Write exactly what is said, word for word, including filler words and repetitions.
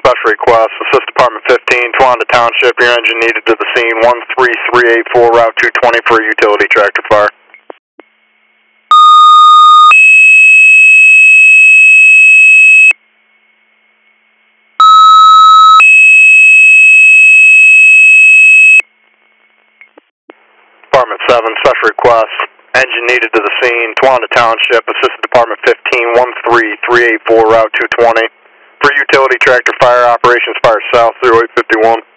special request. Assist Department fifteen, Towanda Township. Your engine needed to the scene. one three three eight four, Route two twenty for a utility tractor fire. Department seven, special request. Engine needed to the scene. Towanda Township. Assist Department fifteen, one three three eight four, Route two twenty for utility tractor fire. Operations fire south, zero eight fifty-one.